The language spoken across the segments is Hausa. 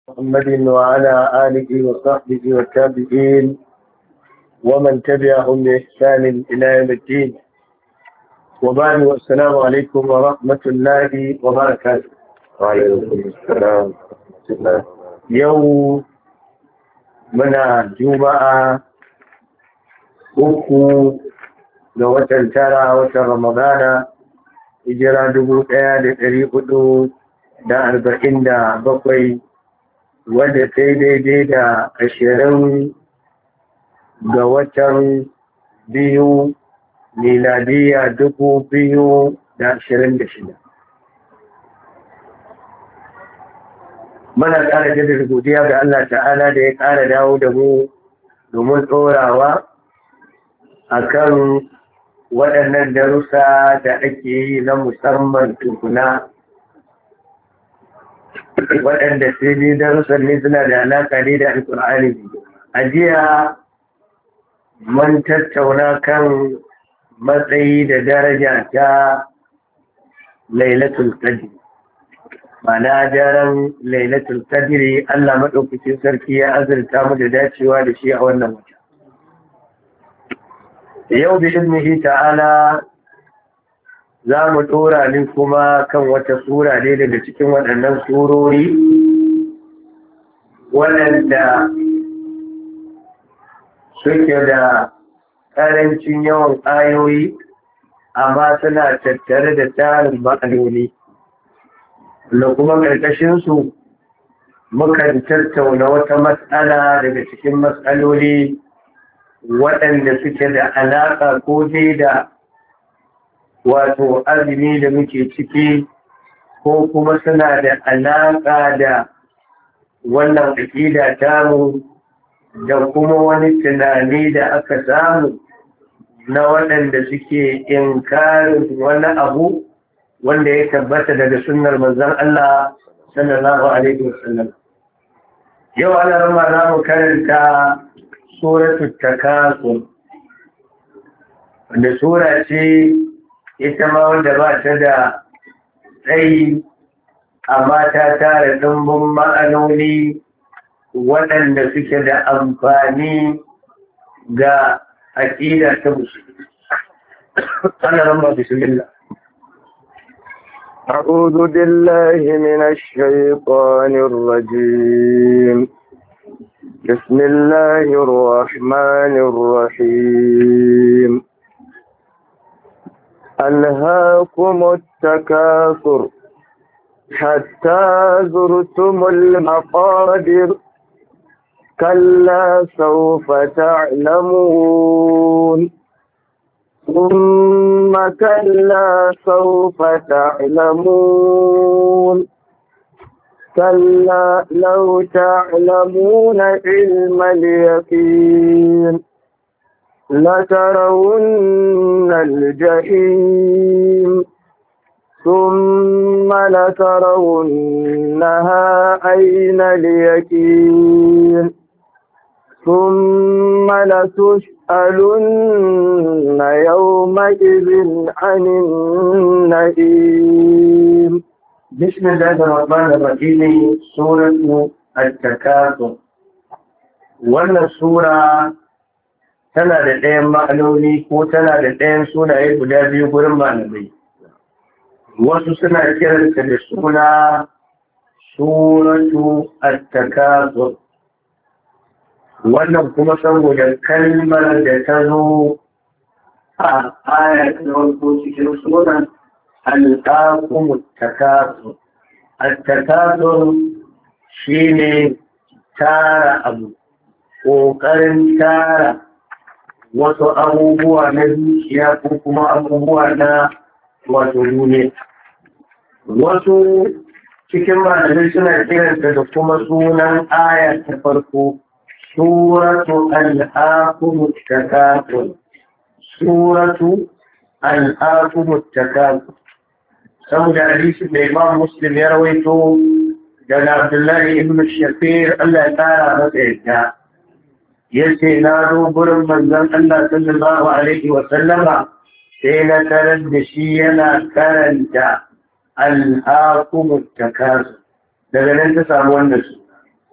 محمد وعلى آله وصحبه والتابعين ومن تبعهم بإحسان إلى يوم الدين. وبعد، والسلام عليكم ورحمة الله وبركاته. وعليكم السلام ورحمة الله. يوم منا جمعة uku ga watan tara watan Ramadana, hijira 1447, wadda ta yi daidai da 20 ga watan biyu miladiya 2026. Muna ƙara jaddada godiya ga Allah ta'ala da ya ƙara dawo da mu domin tsorawa akan waɗannan darussa da ake yi na musamman tukuna, waɗanda sai dai darussan ne suna da alaƙa ne da alƙur'ani. A jiya mun tattauna kan matsayi da daraja ta lailatul qadr, ma'ana daren lailatul qadr. Allah maɗaukacin sarki ya azurta mu da dacewa da shi a wannan wata. Yau bi iznihi ta'ala za mu ɗora ne kuma kan wata sura ne daga cikin waɗannan surori waɗanda suke da ƙarancin yawan ayoyi amma suna tattare da tarin ma'anoni, da kuma ƙarƙashinsu mukan tattauna wata matsala daga cikin matsaloli waɗanda suke da alaƙa ko dai da wato azumi da muke ciki, ko kuma suna da alaƙa da wannan aƙida tamu da kuma wani tunani da aka samu na waɗanda suke inkarin wani abu wanda ya tabbata daga sunnar manzon Allah sallallahu alaihi wasallam. Yau ana rama za mu karanta suratul takasur, wanda sura ce ita ma wanda ba ta da tsayi amma ta tara ɗumbin ma'anoni waɗanda suke da amfani ga aƙida ta musulmi. Ana ramba bismillah. أعوذ بالله من الشيطان الرجيم. بسم الله الرحمن الرحيم. ألهاكم التكاثر حتى زرتم المقابر كلا سوف تعلمون ثم كلا سوف تعلمون كلا لو تعلمون علم اليقين لترون الجحيم ثم لترونها عين اليقين ثم لتسألن يومئذ عن النعيم. بسم الله الرحمن الرحيم. سورة التكاثر. wannan sura tana da ɗayan ma'anoni ko tana da ɗayan sunaye guda biyu gurin malamai. Wasu suna kiranta da suna suratu at-takasur, wannan kuma saboda kalmar da ta zo a ayat na farko cikin sunan alqakumut takasur. At-takasur shine tara abu, ƙoƙarin tara wasu abubuwa na zuciya ko kuma abubuwa na wato duniya. Wasu cikin malamai suna kiranta da kuma sunan aya ta farko, suratu al-aqumut takasur. Suratu al-aqumut takasur, saboda hadisin da Imam Muslim ya rawaito daga Abdullahi ibn Shafir, Allah ya tsara masa yadda, yace na zo gurin manzon Allah sallallahu alaihi wa sallama sai na tarar da shi yana karanta al'akumut takasur, daga nan ta samu wannan su.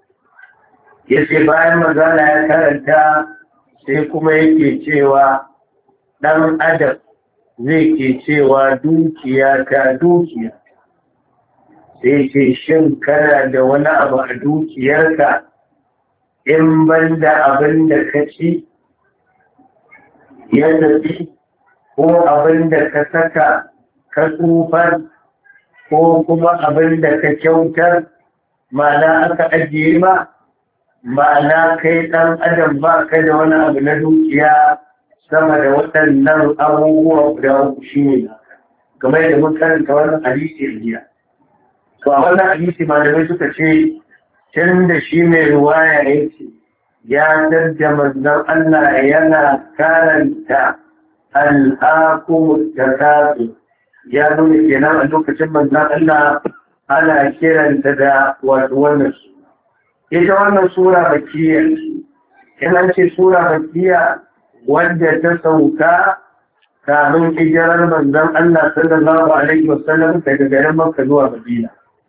yace bayan magana ya karanta sai kuma yake cewa ɗan adam zai ke cewa dukiya ta dukiya, sai ce shin kana da wani abu a dukiyarka in ban da abin da ka ci ya tafi, ko abin da ka saka ka tsufar, ko kuma abin da ka kyautar ma'ana aka ajiye ma, ma'ana kai ɗan adam ba ka da wani abu na dukiya sama da waɗannan abubuwa guda uku shi ne kamar da mun karanta wannan hadisi a jiya. To a wannan hadisi malamai suka ce tun da shi mai ruwaya yake ya dadda manzon Allah yana karanta al'akumut takasur, ya nuna kenan a lokacin manzon Allah ana kiranta da wato wannan su. Ita wannan sura makiyya, in an ce sura makiyya wadda ta sauka kamin hijirar manzon Allah sallallahu alaihi wasallam daga garin Makka zuwa Madina.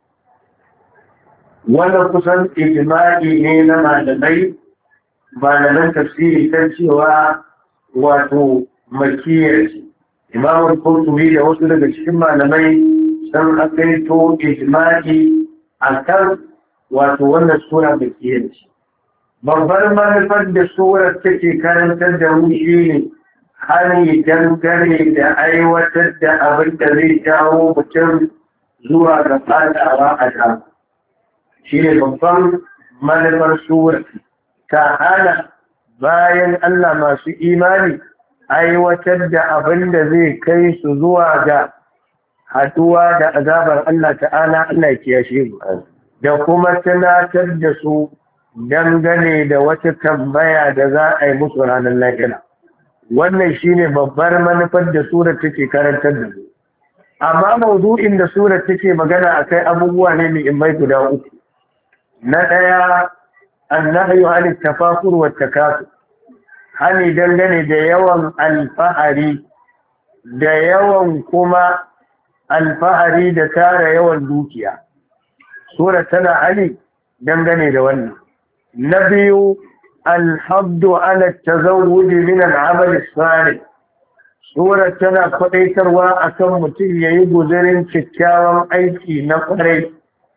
Wannan kusan ijma'i ne na malaman tafsiri kan cewa wato makiyya ce. Imam al-Qurtubi da wasu daga cikin malamai sun akaito ijma'i akan wato wannan sura makiyya ce. Babbar manufar da surar take karantar da mu shi ne hani dangane da aiwatar da abin da zai jawo mutum zuwa ga fadawa a da. Shi ne babban manufar surar ta hana bayan Allah masu imani aiwatar da abin da zai kai su zuwa ga haduwa da azabar Allah ta'ala, Allah ya kiyashe mu, da kuma tunatar da su dangane da wata tambaya da za a yi musu ranar lahira. Wannan shine babbar manufar da surar take karantar da mu. Amma mawdu'in da surar take magana akai abubuwa ne muhimmai guda uku. Na ɗaya, annahyu an tafakur wa takasur, hani dangane da yawan alfahari da yawan kuma alfahari da tara yawan dukiya. Surar tana hani dangane da wannan. Na biyu, alhabdu ala tazawwudi min al'amal salih. Sura tana kwadaitarwa akan mutum yayi guzurin kyakkyawan aiki na kwarai.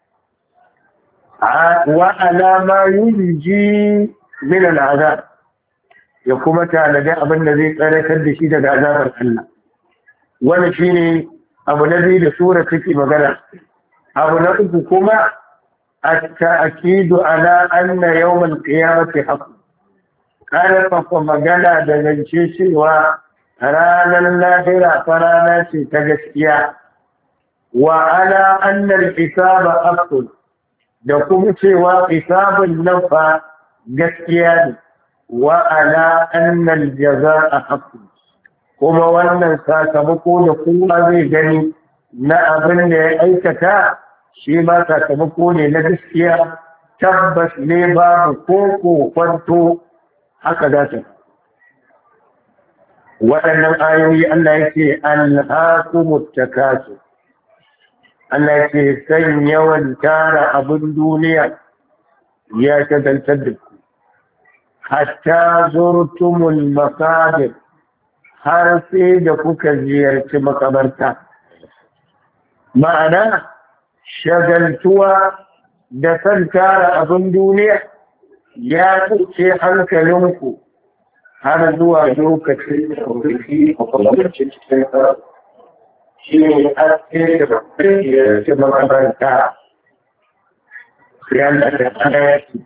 Wa ala ma yunji min al'azab, ya kuma tanadi abin da zai tsaratar da shi daga azabar Allah. Wannan shine abu na biyu da sura take magana. Abu na uku kuma التأكيد على أن يوم القيامة حق. قال فمجانا دغنشي ورانا اللاهرة فرانا تجسيا، وعلى أن الحساب حق، دكم سوى حساب النفع جسيا، وعلى أن الجزاء حق. كما وانا ساكبكو نقول هذه جني نأبن أيكتا shi ma sakamako ne na gaskiya, tabbas ne babu ko kwanto haka za ta. Waɗannan ayoyi Allah ya ce alhaakumut takasur, Allah ya ce san yawan tara abin duniya ya shagaltar da ku, hatta zurtumul masabir, har sai da kuka ziyarci makabarta. Ma'ana shagaltuwa da san tara abin duniya ya kuce hankalinku har zuwa lokacin da kuke kwakwalwacin cikin shi ne ake da kuke makaranta yana da kanayaki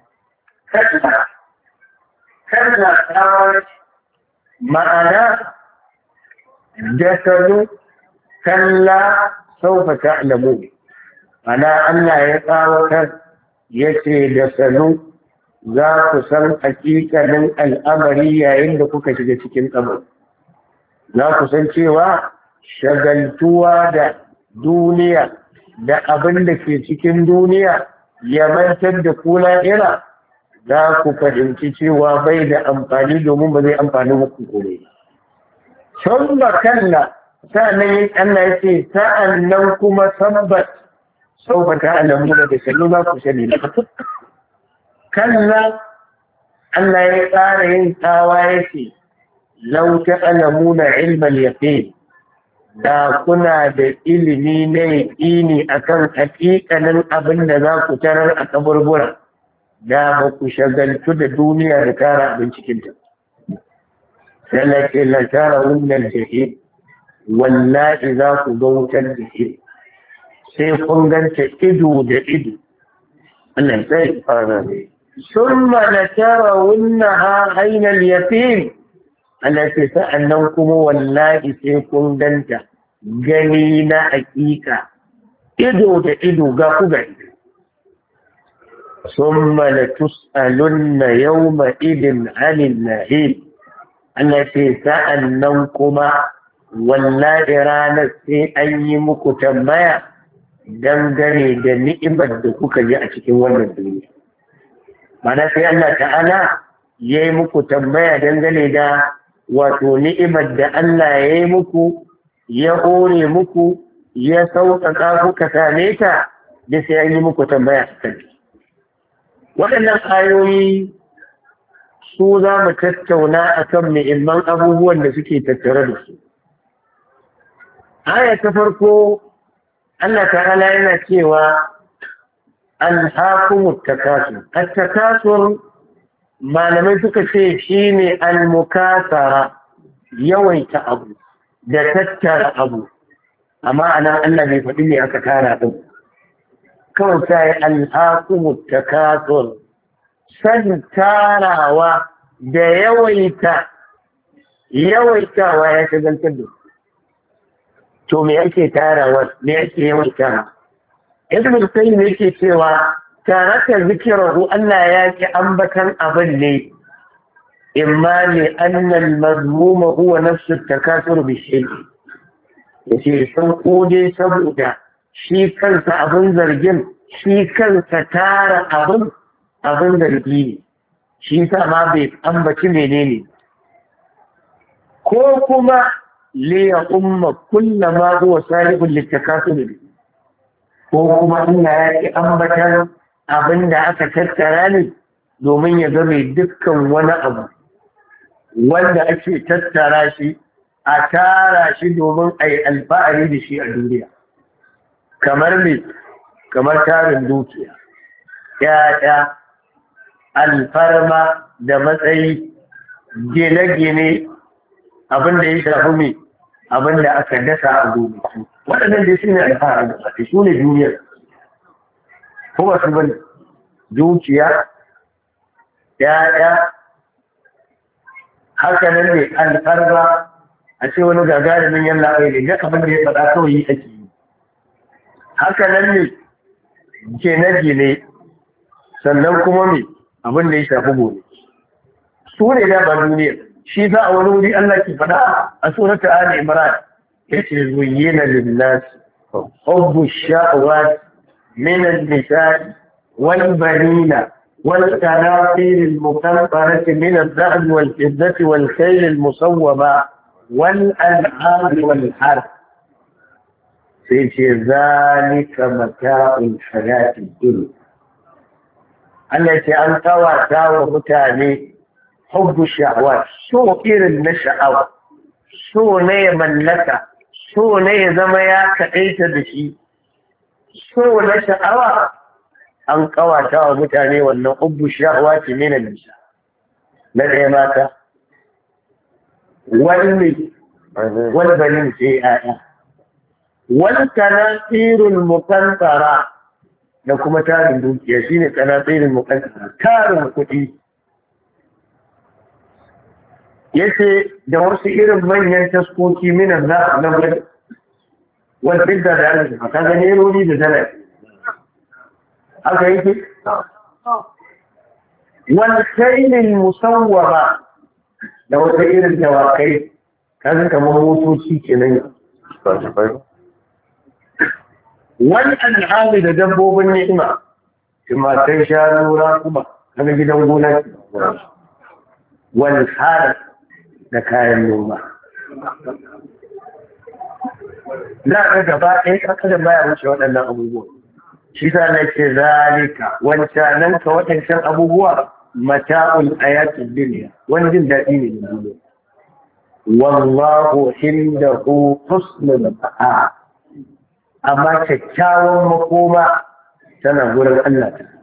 kada ta ma'ana da sanu kalla saufa ta'lamu. Ana Allah ya tsawatar ya ce da sanu za ku san hakikalin al'amari yayin da kuka shiga cikin kabari. Za ku san cewa shagaltuwa da duniya da abin da ke cikin duniya ya mantar da kula ira, za ku fahimci cewa bai da amfani domin ba zai amfani muku kome. Sun ba kalla, sa'annan Allah ya ce sa'annan kuma sabbat sau ba ta alamu da sannu za ku sani na. kalla Allah ya tsara yin tsawa yake lau ta'lamuna ilmal yaqin da kuna da ilimi na yaƙini akan haƙiƙanin abin da za ku tarar a kaburbura da ba ku shagaltu da duniya da tara abin cikinta. Sai la tara wannan jahim wallahi za ku ga wutar jahim sai kun ganta ido da ido. Allah sai fara ne. Summa la tara wannan ainal yaqin Allah ce sa'annan kuma wallahi sai kun ganta gani na hakika ido da ido ga ku gani. Summa la tus'alunna yawma idin 'anil na'im Allah ce sa'annan kuma wallahi ranar sai an yi muku tambaya dangane da ni'imar da kuka ji a cikin wannan duniya. Mana sai Allah ta'ala ya yi muku tambaya dangane da wato ni'imar da Allah ya yi muku, ya hore muku, ya sauƙaƙa kuka same ta, da sai an yi muku tambaya a kan. Waɗannan ayoyi su za mu tattauna a kan muhimman abubuwan da suke tattare da su. Aya ta farko, Allah ta'ala yana cewa alhakumut takasur. At-takasur malamai suka ce shi ne al-mukasara yawaita abu da tattara abu amma anan Allah bai faɗi ne aka tara ɗin kawai ta yi alhakumut takasur san tarawa da yawaitawa ya shagaltar da to me ake tarawa me ake yawaitawa yadda mutum ne yake cewa taraka zikirahu Allah ya ki ambatan abin ne imma ne annal mazmuma huwa nafsu takasur bi shay'i yace san kode saboda shi kansa abin zargin shi kansa tara abin zargi ne shi sa ma bai ambaci menene ko kuma li ya umma kullama huwa salihun litakasur ko kuma Allah ya ki ambatan abin da aka tattara ne domin ya game dukkan wani abu wanda ake tattara shi a tara shi domin a yi alfahari da shi a duniya kamar ne kamar tarin dukiya ya'ya alfarma da matsayi gine-gine abin da ya shafi mai abin da aka dasa a duniya waɗannan da shi ne alfahari da su ne duniyar kuma su bane dukiya ya'ya haka nan ne alfarma a ce wani gagarumin yalla bai da ga abin da ya faɗa kawai yi ake yi haka nan ne gine-gine sannan kuma me abin da ya shafi gobe su ne da ba duniya shi za a wani wuri Allah ke faɗa a surata Ali Imran yace zuyyina lin-nas hubbu shahawat من النساء والبنين والقناطير المقنطرة من الذهب والفضة والخيل المصومة والأنعام والحرث في ذلك متاع الحياة الدنيا التي أنطوى تاوى متاني حب الشهوات سوء النشأة سوء من لك سوء زمياك أيت بشي so na sha'awa an kawata wa mutane wannan hubbu sha'awa ce ne na nisa na ɗaya mata wani banin sai ya'ya wani kanatirul mukantara da kuma tarin dukiya shine kanatirul mukantara tarin kuɗi yace da wasu irin manyan taskoki minan za a nan والبلدة بأنه هذا نيروني بذلك هذا يجي والخيل المصورة لو تغير الجواقيت كذا كموتو سيكي والأنعام لدبوا بالنعمة كما تشاء راكما هذا جدا وقولا والحارة لكاية النومة za a gaba ɗaya ƙasar baya wuce waɗannan abubuwan shi sa na ce zalika wancanan ka waɗancan abubuwa mata'ul ayatul dunya wani jin daɗi ne na duniya wallahu indahu husnul ma'a amma kyakkyawan makoma tana gurin Allah ta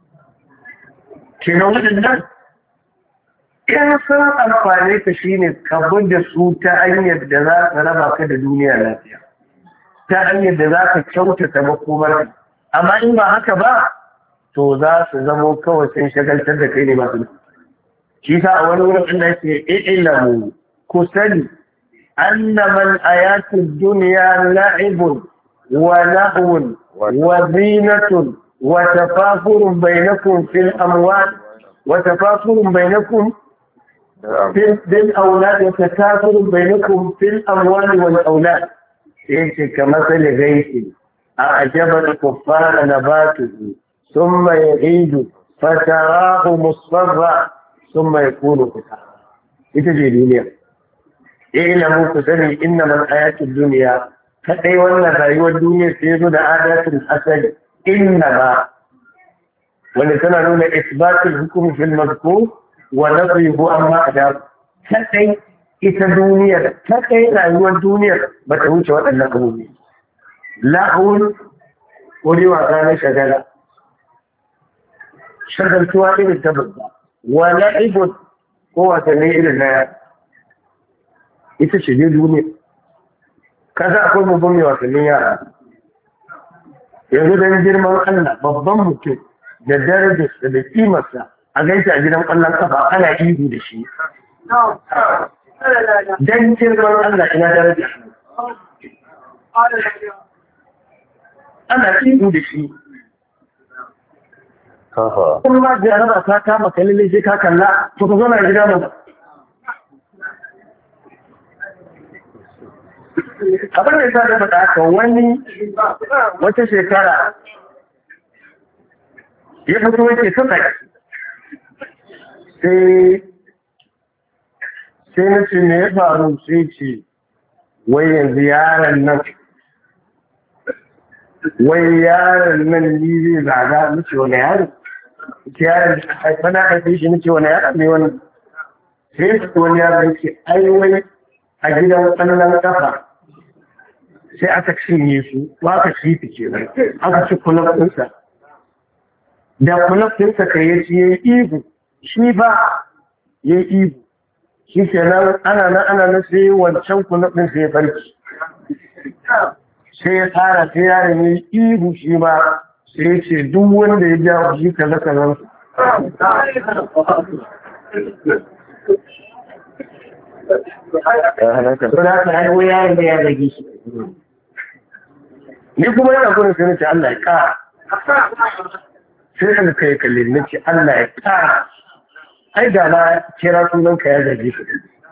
kenan waɗannan in sun amfani ka shine ka da su ta hanyar da za ka raba ka da duniya lafiya ta hanyar da za ka kyautata makomar amma in ba haka ba to za su zamo kawai sun shagaltar da kai ne masu shi sa a wani wurin Allah yake ilamu ku sani annamal ayatud dunya la'ibun wa lahwun wa zinatun wa tafafurun bainakum fil amwal wa tafafurun bainakum fil awlad wa tafafurun bainakum fil amwal wal awlad yace kamar sai gaisi أعجب الكفار نباته ثم يعيد فتراه مصفرا ثم يكون كفارا إتجي دنيا إعلموا كسني إنما الحياة الدنيا كأي ولا رأيوا الدنيا سيزود عادات الحسن إنما ولسنة إثبات الحكم في المذكور ونضرب أما أداب كأي إتدنيا كأي رأيوا الدنيا بتهوش وأنكم lahun wani wasa na shagala shagaltuwa irin ta babba wa la'ibun ko wasanni irin na ita ce ne duniya kasa akwai babban mai wasannin yara yanzu don girman Allah babban mutum da darajarsa da kimarsa a gaita a gidan ƙwallon kafa ana ihu da shi don girman Allah ina darajar ana ihu da shi kuma ma jaraba ta kama kalilin shi ka kalla to ka zo na gida mu abin da ya sa da faɗa haka wani wata shekara ya fito yake saka sai na ce me ya faru sai ce wai yanzu yaron nan ni zai zaga nace wani yaro yaron haifa na haife shi nace wani yaro ne wani sai su wani yaro yake ai wai a gidan ƙwallon kafa sai aka cinye su ba aka ci fice aka ci kulab ɗinsa da kulab ɗinsa ka yi ci ya yi ihu shi ba ya yi ihu shi ke nan ana nan sai wancan kulab ɗin sai ya farki sai ya tsara sai yaron ya yi ihu shi ma sai ya ce duk wanda ya jawo shi kaza kaza yaron da ya zage shi ni kuma yana gudun sai nace Allah ya ƙara sai ka kai kalle nace Allah ya ƙara ai da na kira sunan ka ya zage shi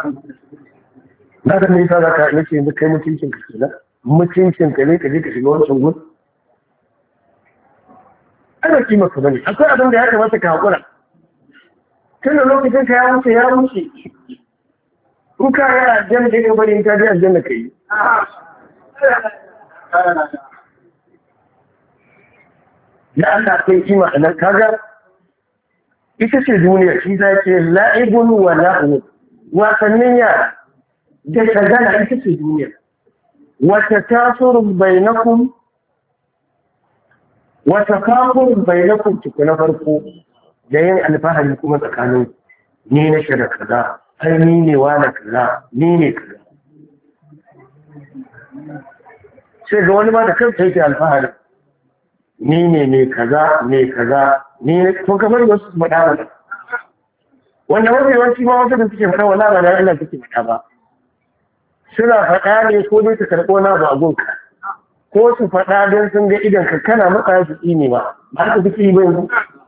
na ga nisa da ka nace yanzu kai mutuncin ka kenan mutuncin ka ne ka je ka shiga wancan gun ana kima ka bane akwai abin da ya kamata ka haƙura tun da lokacin ka ya wuce in ka yi aljanna da ya bari in ka je aljanna ka yi da Allah kai kima a nan kaga ita ce duniya shi za ce la'ibun wa la'u wasannin yara da shagala ita ce duniya wata tasurun bainakum wata kafurun bainakum tuku na farko da yin alfahari kuma tsakanin ni na shirya kaza ai ni ne wani kaza ni ne kaza sai ga wani ma da kansa yake alfahari ni ne mai kaza mai kaza ni ne to kamar wasu su faɗa mana wanda mafi yawanci ma wasu da suke faɗa wala ba da Allah suke faɗa ba suna faɗa ne ko dai su karɓo na ba gunka ko su faɗa don sun ga idan ka kana matsa su tsine ba ba ka fi ba yanzu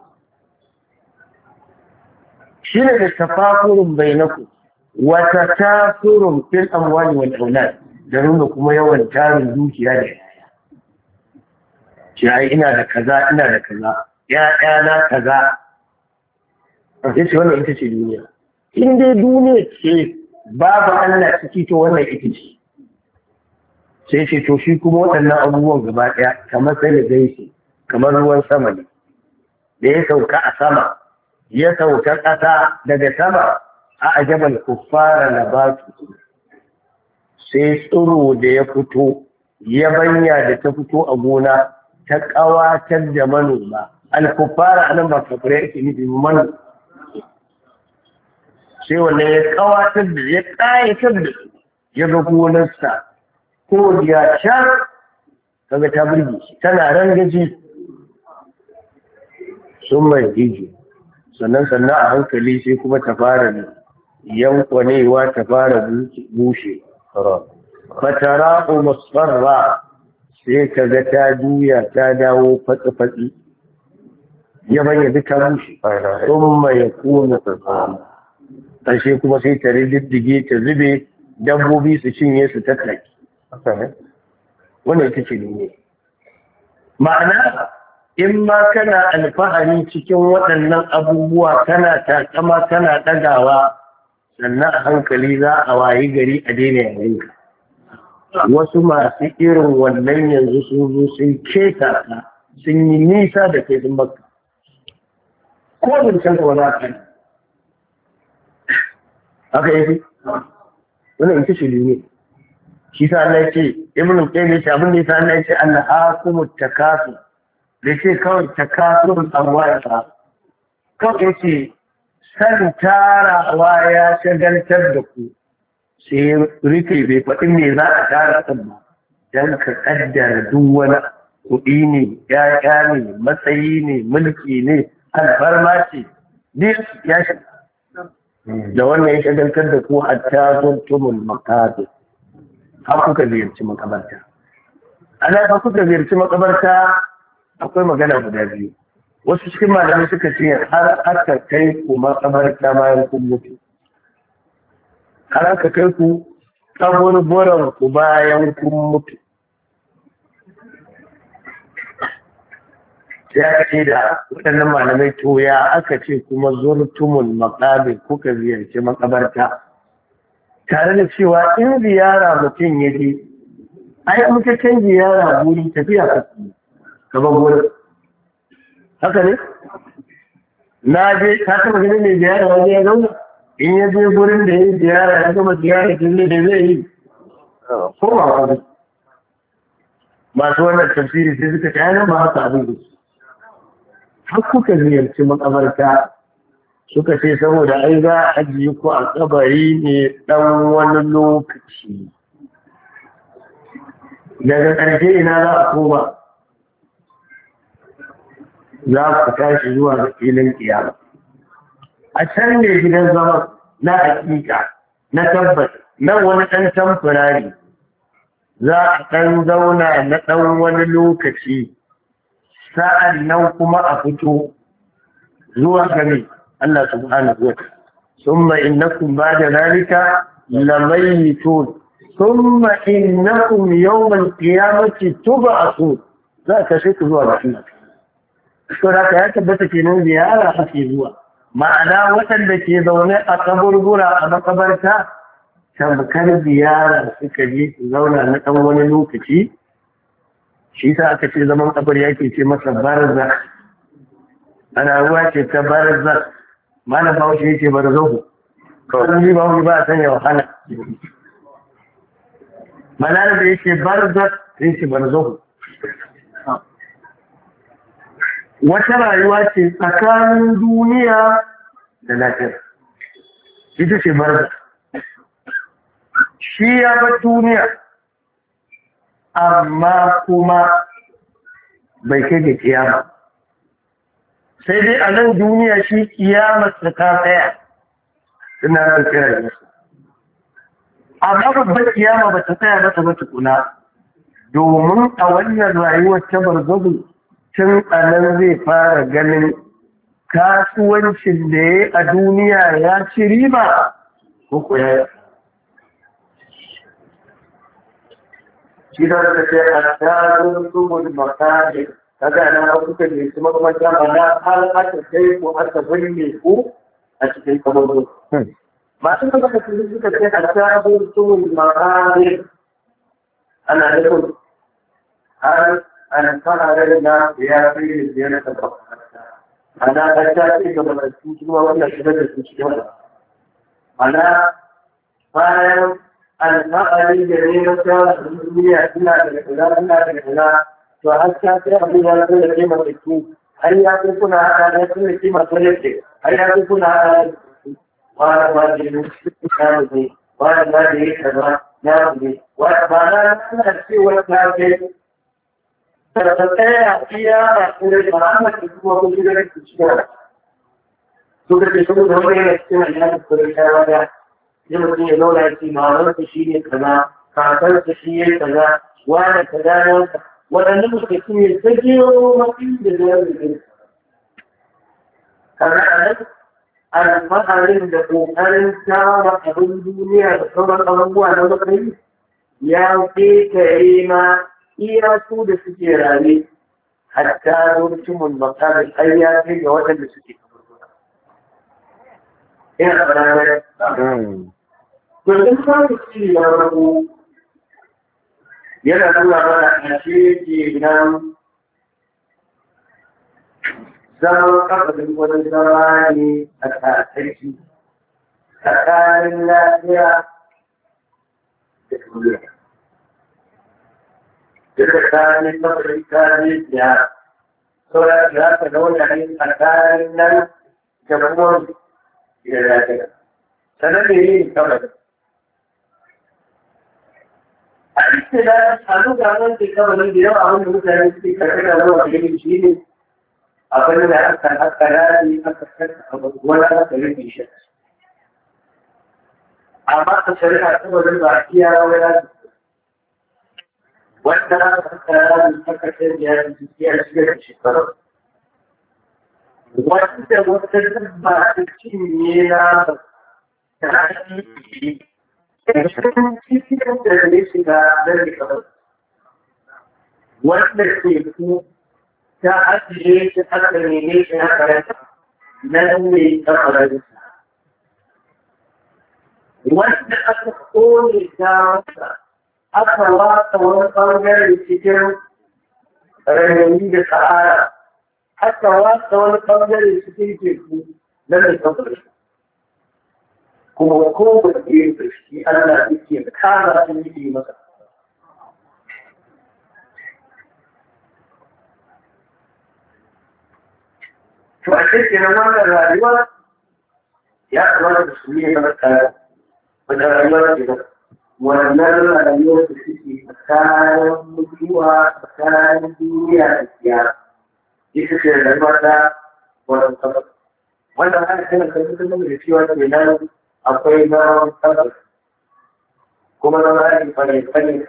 shi ne da tafakurun bainaku wata tasurun fil amwali wal aulad da nuna kuma yawan tarin dukiya da yaya ce ai ina da kaza ya na kaza ya ce wannan ita ce duniya in dai duniya ce babu Allah ciki to wannan ita ce sai ce to shi kuma waɗannan abubuwan gaba ɗaya kamar sai da gaishe kamar ruwan sama ne da ya sauka a sama ya sauka ƙasa daga sama a ajabal kuffara nabatu sai tsiro da ya fito yabanya da ta fito a gona ta ƙawatar da manoma al-kuffara anan ba kafirai ake nufi manoma sai wannan ya ƙawatar da ya ƙayatar da su ya ga gonarsa ko ya shar kaga ta burge shi tana rangaji sun mai hiji sannan a hankali sai kuma ta fara yankwanewa ta fara bushe fatara musfarra sai ka ga ta juya ta dawo fatsi-fatsi ya bayyana duka bushe sun mai kuna ƙarshe kuma sai ta riddige ta zube dabbobi su cinye su tattaki wannan ita ce ne ma'ana in ma kana alfahari cikin waɗannan abubuwa kana takama kana ɗagawa sannan a hankali za a wayi gari a daina yayinka wasu masu irin wannan yanzu sun zo sun keta ka sun yi nisa da kai sun baka ko bincin ka wani aka haka yi wannan ita ce ne shi sa Allah ya ce ibn qayyim ya ce abin da yasa Allah ya ce annahakum takasur da ce kawai takasur amwata kawai ya ce san tarawa ya shagaltar da ku sai rike bai faɗin me za a tara ɗin ba don ka ƙaddara duk wani kuɗi ne ƴaƴa ne matsayi ne mulki ne alfarma ce duk ya shi da wannan ya shagaltar da ku hatta zuntumul makabir har kuka ziyarci makabarta ana har kuka ziyarci makabarta akwai magana guda biyu wasu cikin malamai suka ce har aka kai ku makabarta bayan kun mutu har aka kai ku kaburburan ku bayan kun mutu sai aka ce da waɗannan malamai to ya aka ce kuma zurtumul maqabir kuka ziyarci makabarta tare da cewa in ziyara mutum ya je ai muka can ziyara guri tafiya ka ba gurin haka ne na je ka taba ganin mai ziyara wani ya zauna in ya je gurin da ya yi ziyara ya gama ziyara tun da zai yi ko ba wani masu wannan tafsiri sai suka ce ba haka abin da har kuka ziyarci makabarta suka ce saboda ai za a ajiye ku a kabari ne dan wani lokaci daga ƙarshe ina za a koma za ku tashi zuwa ga filin kiyama a can ne gidan zama na hakika na tabbas nan wani ɗan tamfurari za a ɗan zauna na ɗan wani lokaci sa'an nan kuma a fito zuwa game Allah subhanahu wa ta'ala thumma innakum ba'da zalika lamaytun thumma innakum yawm al-qiyamati tub'athun za ka shi zuwa ga Allah to da ya tabbata kenan ziyara ake zuwa ma'ana waɗanda ke zaune a kaburbura a makabarta tamkar ziyara suka je su zauna na ɗan wani lokaci shi sa aka ce zaman kabari yake ce masa barza ana ruwa ce ta barza mana bahaushe yake barzahu kawai ni bahaushe ba a sanya wahala mana da yake barza yake barzahu wata rayuwa ce tsakanin duniya da lafiya ita ce barza shi ya bar duniya amma kuma bai kai ga kiyama sai dai a nan duniya shi kiyamarsa ta tsaya suna nan kira ne amma babbar kiyama ba ta tsaya mata ba tukuna domin a wannan rayuwar ta barzahu tun a nan zai fara ganin kasuwancin da ya a duniya ya ci riba ko ya shi da wanda ce a tsarin rubun makari ta gana a kuka ne su makamanta mana har aka kai ku aka binne ku a cikin kamarwa masu kama da suka ce a tsarin rubun makari ana nufin har an fara da ya fi ziyara ta ba ana ta ce ga malaiku kuma wannan shigar da su cikin ana bayan alfa'ari da neman ta duniya ina da kaza ina da kaza to har ta sai abin da zai da ke malaiku har ya fi kuna hada da sun ke masu yake har ya fi kuna hada wani ba da yi ya ne wani ba da yi kaza ya ne wani ba na suna cewa ta ce ta tsaya iya a kure da ramar da kuma kun shiga da cikin su da ke sun da wani yana cikin hanyar kure ta wada yi mutum ya zauna ya ce ma'amarsa shi ne kaza kakarsa shi ne kaza wani kaza ya waɗanda muka ce ta jero mafi da zai da kamar alfaharin da ƙoƙarin tara abin duniya da sauran abubuwa na matsayi ya ƙetare ma iya su da suke raye hatta mutumin makarar ƙarya ce ga waɗanda suke kamarwa. Ina ranar gudun samun shi ya rabu yana nuna mana a ke nan zaman kafarin wani zama ne a tsarki tsakanin lafiya da duniya. Duk da tsakanin kafarin kare da sauran da aka zauna ne tsakanin nan da kuma da lafiya. Sanar da yin kafarin. A cikin da a lokacin da kafarin da yawa abin da mutane suke karkar da zama da shi ne abin da aka rari aka kasa abu wani aka rufe shi amma a shari'a saboda ba a iya rawar wanda aka rari aka kasa ya shiga da shekaru wanda wata dabba ta cinye na ta ake cikin da ne shiga da shekaru wanda ke ku ta ajiye shi aka neme shi na karanta nan ne ta karanta wanda aka kone ta aka wata wani ɓangare cikin rayuwa da sahara aka wata wani ɓangare cikin teku na mai kamfani kuma kowace yin shi Allah yake kara sun yi masa to a cikin wannan rayuwa ya kamata su yi mata wata rayuwa ce wannan rayuwar da suke tsakanin mutuwa tsakanin duniya da kiyama ita ce rayuwa ta wannan tabbas wannan hana tana karfi da cewa ke nan akwai na tabbas kuma na rayuwa fare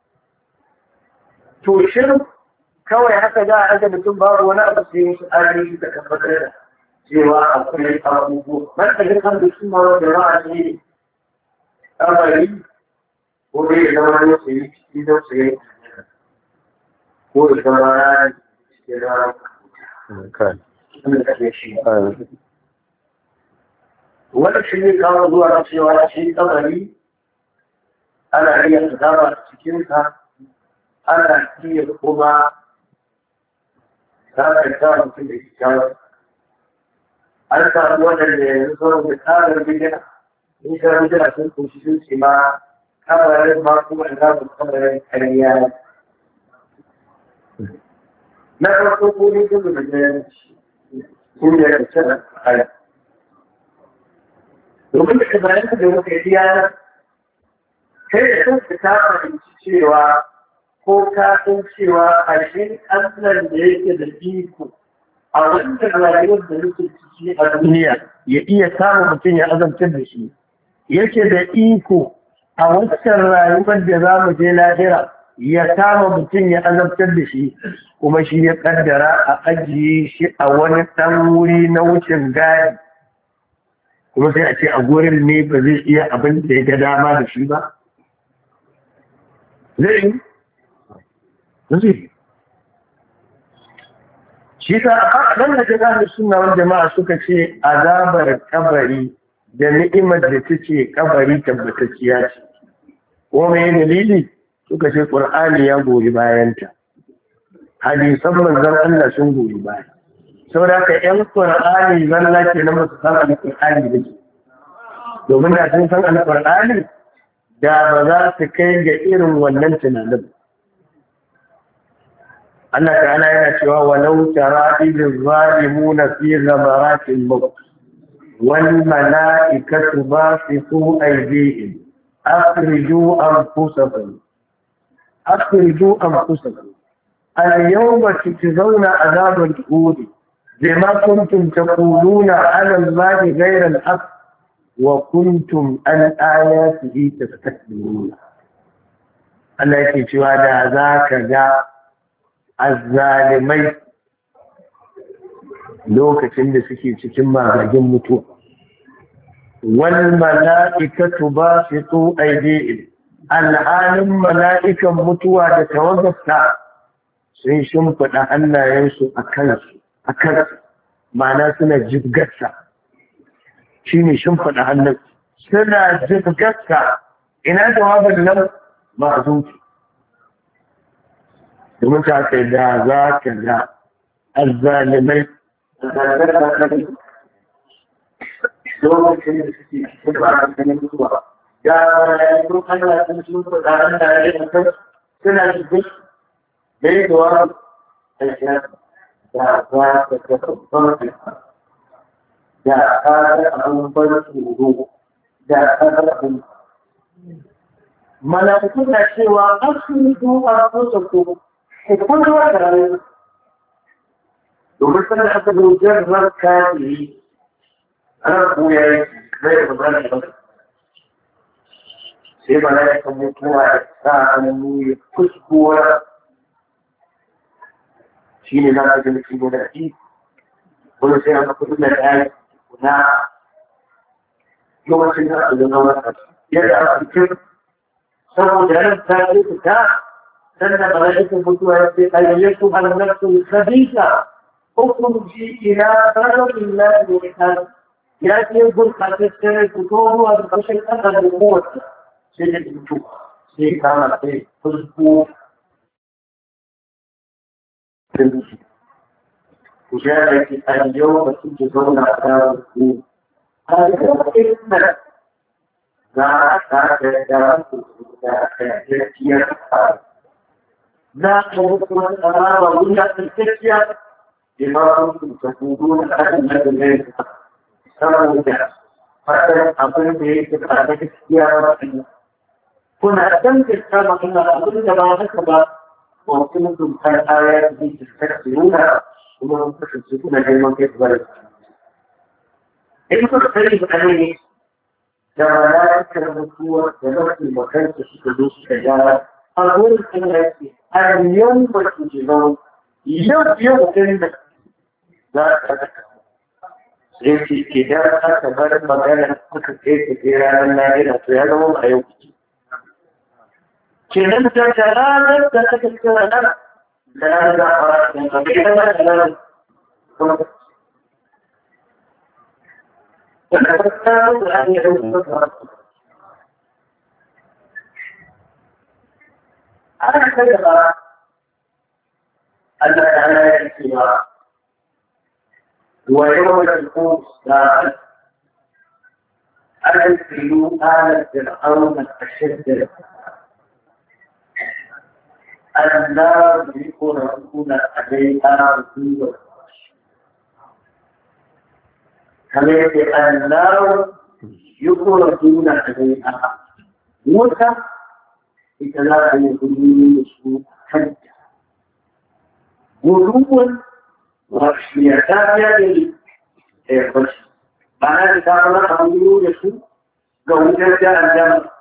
to shirin kawai haka za a aje mutum babu wani abu sai wasu ayoyi da tabbatar da cewa akwai abubuwa. Martanin kan da su ma jama'a ne kabari ko dai da wani su yi ciki da su yi ko da zama cikin rana. Wanda shi ne kawo zuwa na cewa shi kabari ana iya zama cikinsa ana iya kuma tsarin ta mutum da kyakkyawar an samu waɗanda yanzu sauran da tsarin bidiyar in ka bidiyar sun kunshi sun ce ma kabarin ma kuma da zaɓin kabarin kariya na farko ko ne kuma da jayen sun da ya ce da kare domin da bayan da muka yi yanar kai da kanka ta fahimci cewa ko ka san cewa ƙarshen ƙasar da yake da iko a wanda rayuwar da yake ciki a duniya ya iya samun mutum ya azabtar da shi yake da iko a wancan rayuwar da za mu je lahira ya kama mutum ya azabtar da shi kuma shi ya kaddara a ajiye shi a wani ɗan wuri na wucin gadi kuma sai a ce a gurin ne ba zai iya abin da ya ga dama da shi ba zai yi shi ta a ɗan da jama'a suna wani jama'a suka ce azabar kabari da ni'imar da take kabari tabbatacciya ce ko mai dalili suka ce ƙur'ani ya goyi bayanta hadisan manzon Allah sun goyi baya saboda ka ƴan Qur'ani zalla ke na musu san Al-Qur'ani da ke domin da sun san Al-Qur'ani da ba za su kai ga irin wannan tunanin Allah ta'ala yana cewa walau tara idh zalimuna fi ghamaratil maut wal malaikatu basitu aydihim أخرجوا أنفسكم اليوم تجزون عذاب الهون بما كنتم تقولون على الله غير الحق وكنتم عن آياته تستكبرون التي شهد ذاك جاء الظالمين lokacin da suke cikin magagin mutuwa wal mala'ikatu basitu aydihim al'alim mala'ikan mutuwa da tawaggata sun shimfiɗa hannayensu a kansu ma'ana suna jibgarsa shi ne shimfiɗa hannun suna jibgarsa ina jawabin nan ma'azuki domin ta kai da za ka ga azzalimai lokacin da suke cikin ba'azukin mutuwa ya yi Allah sun shimfiɗa hannayensu suna jibgarsa ليه دوام الشيخ يا أخوات التفضل يا أخوات أنظر الوضوء يا أخوات ملكوت الشيوى أخرجوا أنفسكم كل وقت ومثل حتى مجرد كافي ربو يعيش غير مدرسة سيما لا يكون يطلع الساعة من يكسبوا شيء لا يجب في بلادي ولا شيء نقول لك هنا يوم سنة الجنوات يدعى الكتب سوى جانب ثالث كا سنة بلادك فتوى أيكم على النفس الخبيثة أخرجي إلى طرف الله بإحسان يأتي يقول خاطر سنة فتوى وبخشي أخذ القوة سنة الفتوى سنة كامل في خذبوه وجاءت اليوم تجزون عذاب الدين هذا إثم لا تذكر الأمام ولا الكتية بما كنتم تقولون أن الليل سرعوا حتى أقول به تبقى الكتية كنا أتمت السلام إن أقول ما نكبر وكنتم عن آياته تستكبرون وما تستكبرون كما كذبت إن تختلف عليه جمالات المسوى ونفس المكان تستدوس كجارة أقول أن اليوم تجزون يوم كلمة لا تذكر سيدي كده أكبر مكان أكبر كيف كيرانا ناجرة ويهدهم أيوم kenan da jalalar da take cikin ranar da da faratin da ke da jalalar wanda ta tsaro da an yi rubuta ana kai da Allah ta'ala ya ce wa yawma al-qiyamah da al-filu ala al-fir'aun al-ashadd النار يكون عليها رسول كما النار يكون عليها موسى إذا يكون مسلوك حجة غلو وشيئتان للإخوة معنى إذا الله يسوع قوله جاء الجمع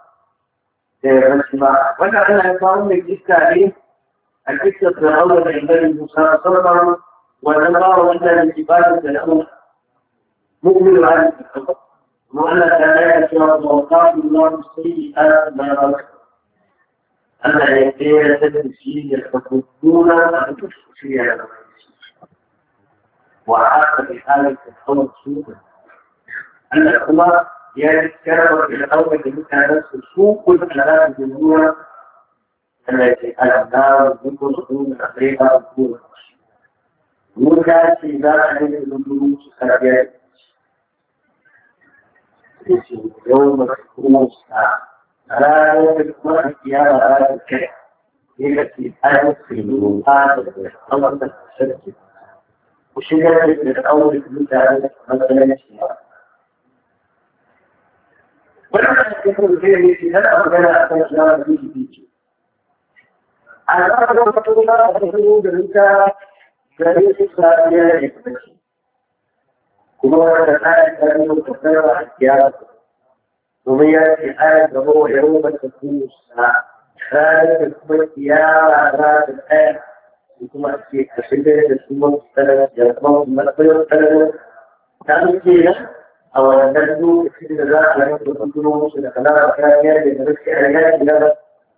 وانا انا هيطلعون الجسد عليه الجسد الأول عندنا موسى صلى ونظر وإننا الجبال الأول مؤمن عن وأنا ثلاثة وقال الله السيئات ما رأيك أنا يدير تدرسين يتفقدون أن تشكوا فيها وعاق بحالة الحوض سوءا أن الله يذكر في الأول كان السوق والحلال بالنور التي الأبناء ذكر سكون أخريقا ذكور وكاتي ذا أن الدروس خرجت يوم الخروج لا يمكن أن يكون هذا الكلام التي أدخل هذا الله تسجل وشجرة الأول في هذا مثلا ولما يكون في هذا أولا أتجاه به على أرض الله الحدود الركاب جريس السابية كما تتعلم أنه تفرع احتياط ومية في آية هو يوم تكون الساعة خالد الكويت يا عذاب الآن وكما في كشدة السمو الثلاث يطمع المسؤول الثلاث كان فيها أو أنه في ذلك لم يكن في الخلاء كان يدرس آيات لا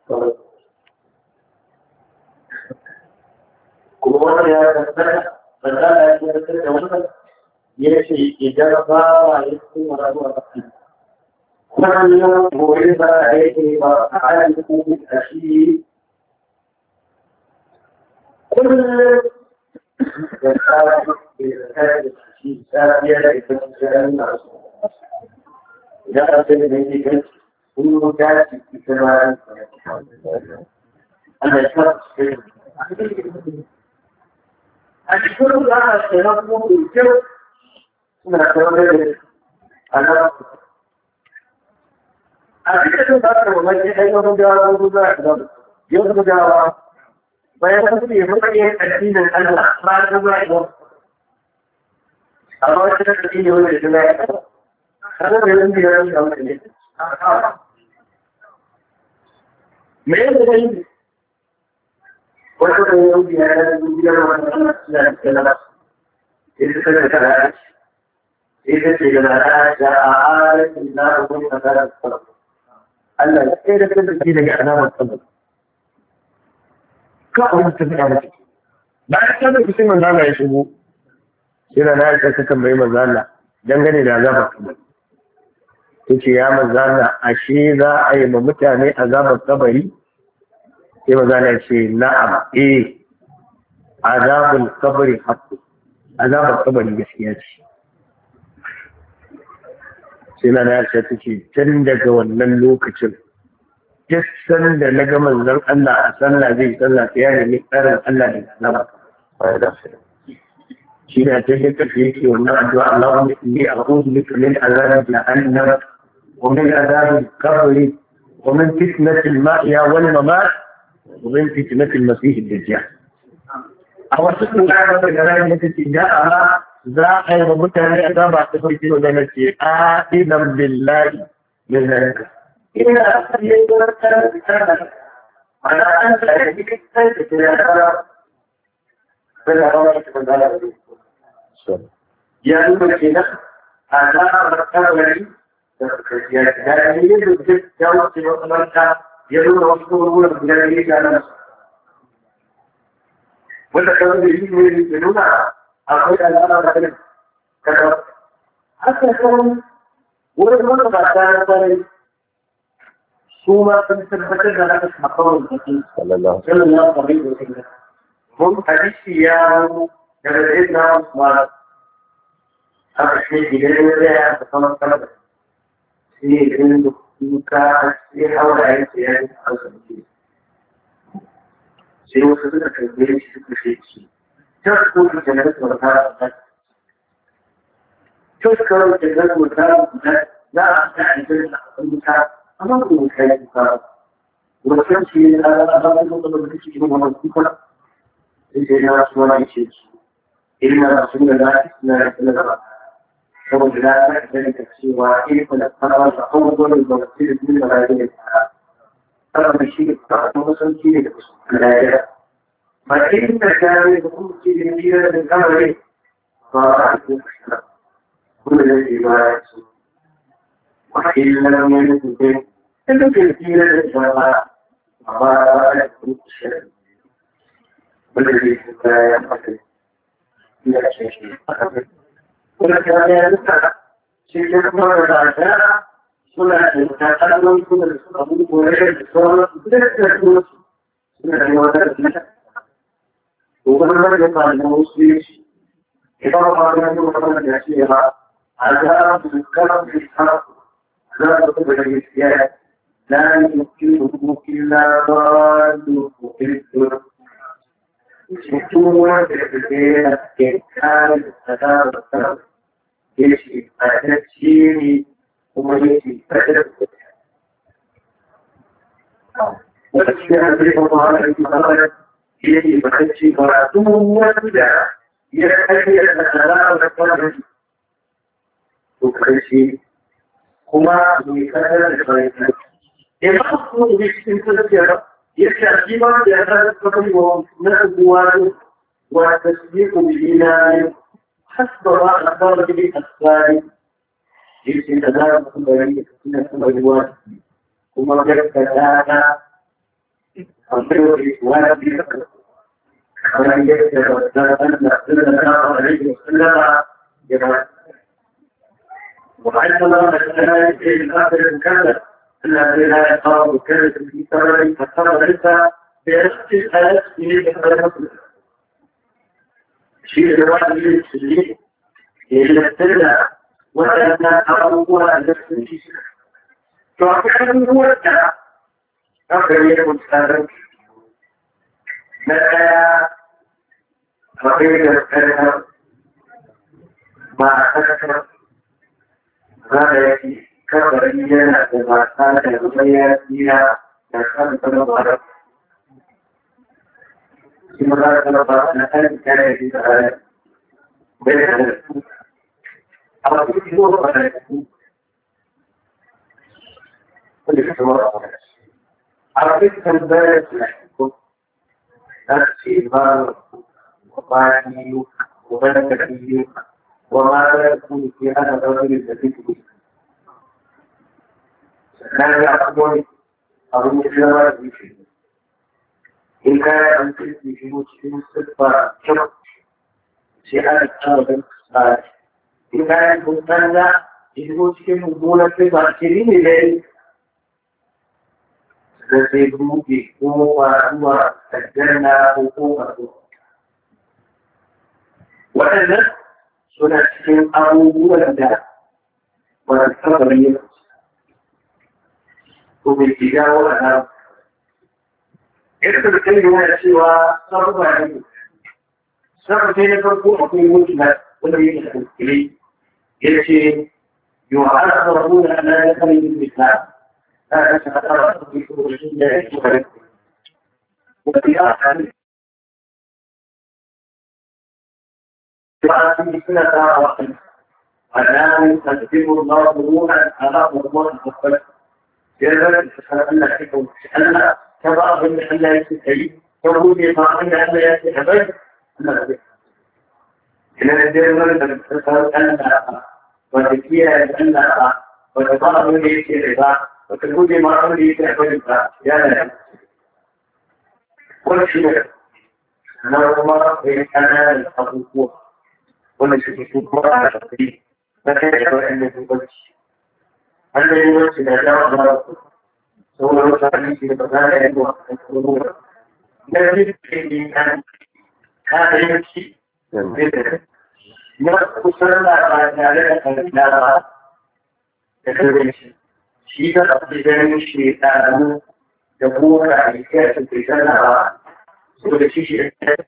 كلنا يا رب فلا يتوسل يشي إجابة ويكون مرضى كل يوم مريض عليه وأعلم بالأشياء كل يسافر بهذا الشيء سافيا لتنسى إذا أتى بيتك كل ذات في كمال أنا شخص أشكر الله سيرفض الجو من الدولة أنا أشكر الله ومجد أيضا جاءوا بذلك يوم جاءوا ويقول في رؤية الدين الأخبار بذلك الله أشكر الدين والجماعة هذا يوم جاءوا بذلك ما يدري وكل يوم بهذا الجماعة لا تكلم إذا كانت إذا كانت عارف الله من مثال الصلاة الله إذا كانت الدين أنا والصلاة كأن تفعل بعد كذا كسي من ذلك يشبه إذا لا يتكلم بي من ذلك dangane da azabar kabari yace ya manzana ashe za a yi ma mutane azabar kabari sai manzana ce na'am azabul kabari haqqu azabar kabari gaskiya ce sai na yarda take tun daga wannan lokacin duk sanda na ga manzon Allah a sallah zai sallah sai ya nemi tsarin Allah da azaba shi ne ta yi tafiye ke wannan addu'a Allahumma inni a'udhu bika min azabi jahannam wa min azabi al-qabr wa min fitnati al-mahya wal mamat wa min fitnati al-masih ad-dajjal a wasu kuma da ran da take ja'a za a yi mutane azaba ta farki da nace idan billahi min zalika ina asali da ana an da kike sai da ya nuna kenan alamar kabari ya yi da duk ya wuce matsalarta ya nuna wasu wurin da ya yi ganin wanda kan da yi ne ke nuna akwai alamar da kan kada haka kan wurin wanda ba ta kwarai su ma sun tabbatar da haka makawar da ke sallallahu alaihi wa sallam mun hadisi ya daga sayyidina Usman aka ce idan ya tsaya a saman kalmar sai ya gani da kuka sai haura ya tsaya da hausanci sai wasu suka tambaye shi suka ce shi ta su kuma da na rasa wata ta su kawai da na wata za a ta a jirin a kuka amma kuma ka yi kuka wasu ce a ranar da wata cikin wannan kuka sai na wasu wani ce su إن رسول الله لا يتلقى فقد لا ذلك سوى كيف نتفرج أول المرسل من هذه الحالة طلب الشيء وصل كيف لا فإن كان يكون في كثير من الأمر فأعرف كل الذي لا يحصل وإن لم يكن به إلا كثير من الجماعة وما يكون الشيء والذي لا يحصل kuna kira ya duka shi ke kuma da tsara suna da tattalin suna da suka buɗe da sauran duk da su suna da wata da وكل ذلك قال المسلم إذا قال له من يسيرا عذاب الكرم في الحق عذاب الرجال لا يمكنه إلا ضال في الدر سكون الرجال كان عذاب الكرم يشي فتشيني ويشي فتشيني وتشيني في yake bakacci ba duk wanda ya kai da tsara da kwanan to karshe kuma mai kasar da bayan ya ba su ne cikin tafiyar ya shafi ba da ya zara kwanan na abuwa wa tasbiqu bilina hasba ba a fara da asali yake da zara kuma bari da kuma ruwa kuma gaskata na ولا في فكر ومن يكتب صلى الله عليه وسلم وعندما مثلا في الاخر المكلف الذي لا يقام كانت في ثمن فصار ليس بنفس الحالات في شيء الواحد يسجل يمثل ولا أقوى نفس الشيء فكان هو التعب أخذ يكون سابق متى رقيق الكلمة مع أكثر غاية كبرية وما كان يغير فيها يخلق الغرب ثم ذلك الغرب نحن كان في ذلك بين الأسفل أو في الوضع الأسفل كل شمار عرفت البلد لحكم نفسي وطاني وبلدي وما يكون في هذا الرجل الذي كان يأخذني أظن الجواب بشيء إن كان أنت في مسلم صدفة شرط شيئا أبدا إن كان مستنى في مسلم مولى باشرين إليه تسيبه بقوة الجنة وقوة وأنا سنحسن أولا والصبر وبالتجاوة أنا يكتب الكلمة سوى صبر عليه صبر كان فرقه في وجهة والذي يحدث إليه يأتي يعرضون أن يخرج الإسلام هذا سأترى في كل شيء وفي آخر فأتي سنة وقت الآن تكتب الله نورا على الله الخلق يجب أن نحكم أن كبار من الله يستحيي فهودي ما أن الله يستحيي أنا إن الدين أن وتكيه أن وتطار من يستحيي وتقولي ما أن يستحيي يا لا كل شيء أنا الله أنا الحقوق ونشوف ما أشتري ما كان أن يقول أنا يوم سنجاوب سوى وسائل في المكان والأمور نجد في أن هذا يمشي نقصنا على الإسلام تكريش شيء أفضل شيء أنه يقول عن كيف الإسلام سوى شيء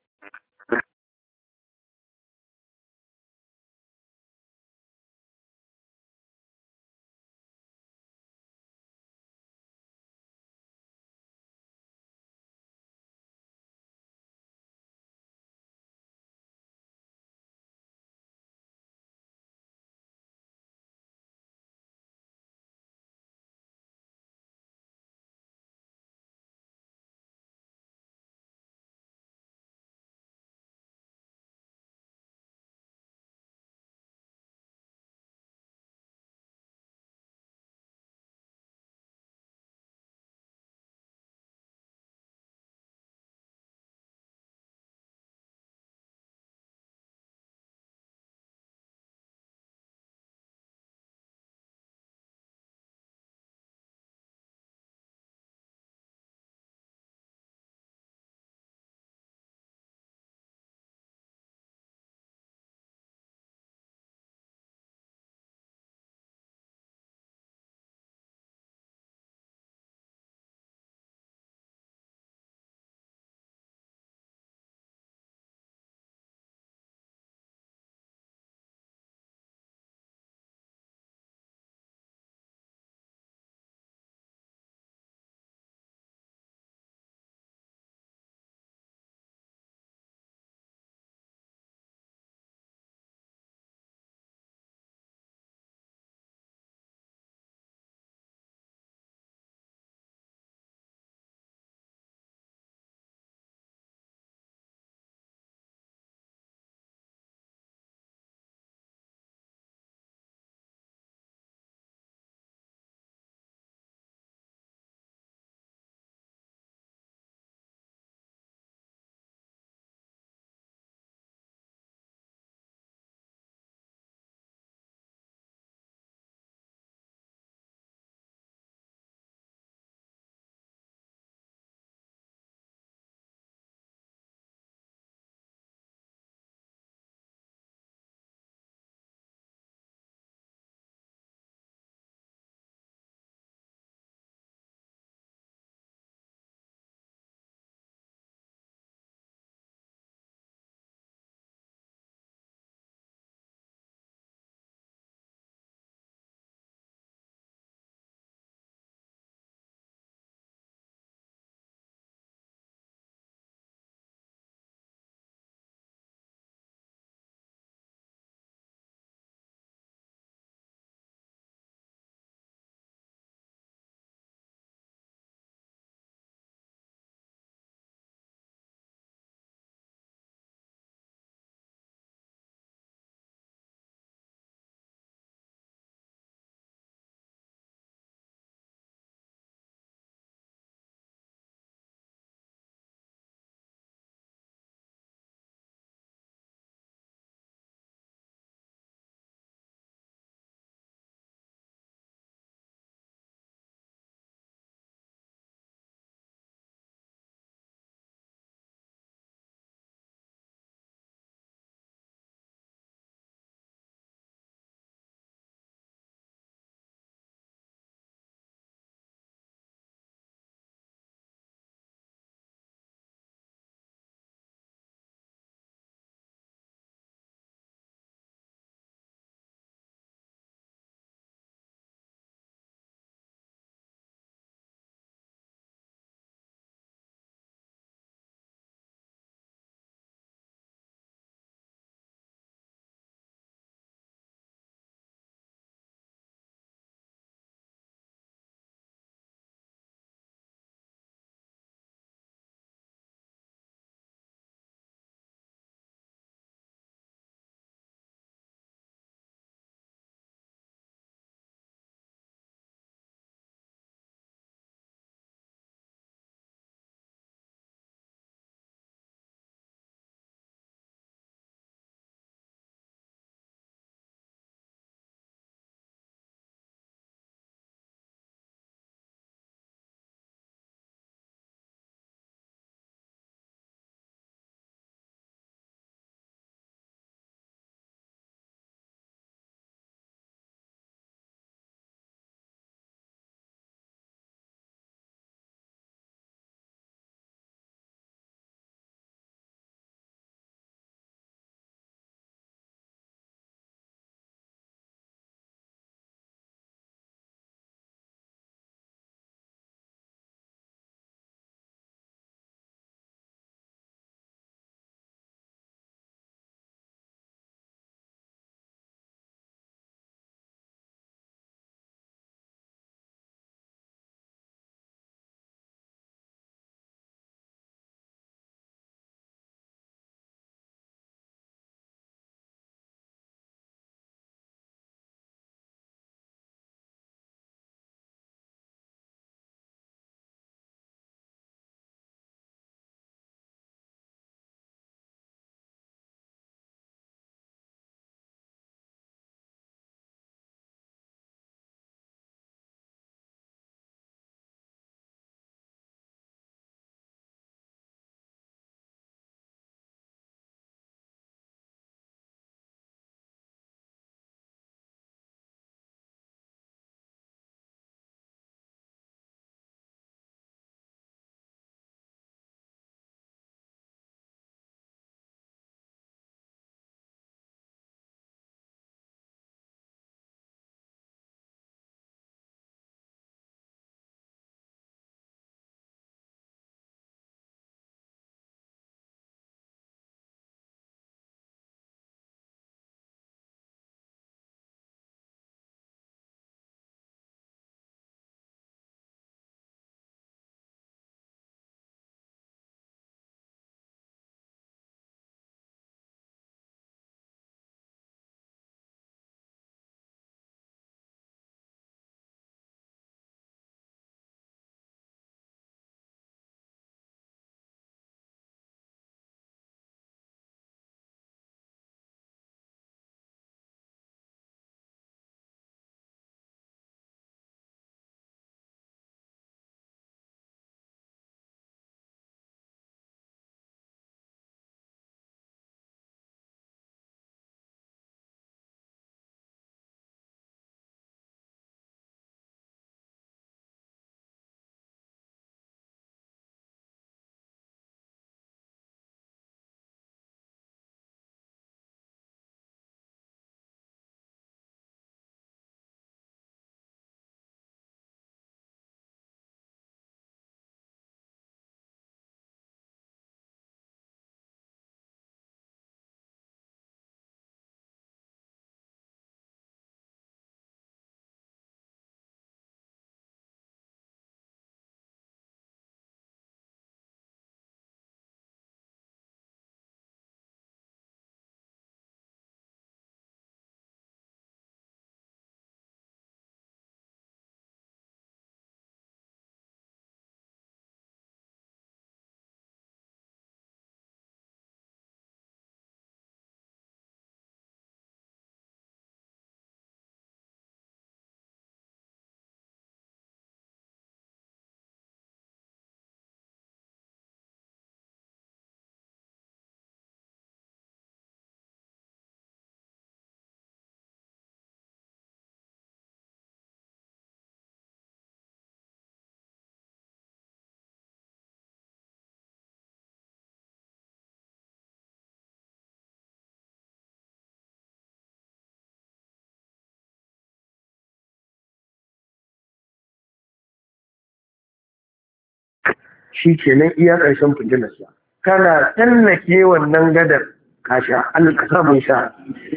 shi kenan iya ƙarshen fitilarsa kana tsallake wannan gadar ka sha Allah ka samu sha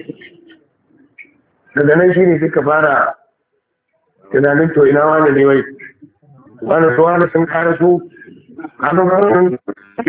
daga nan shi ne suka fara tunanin to ina wani ne wai wani sun kara su hannun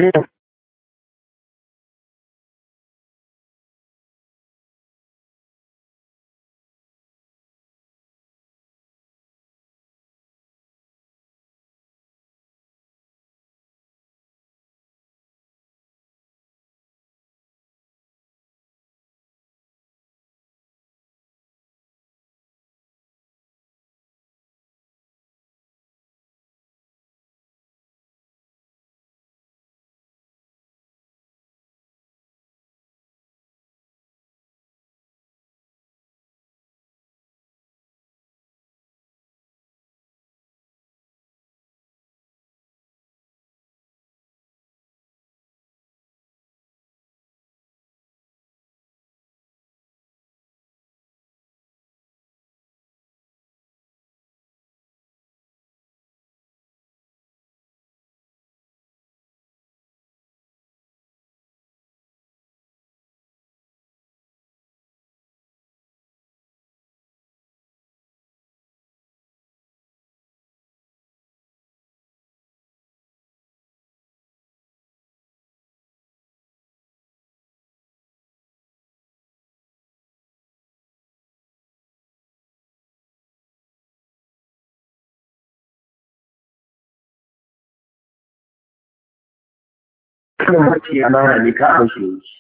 kan mace amana ne ka amshe shi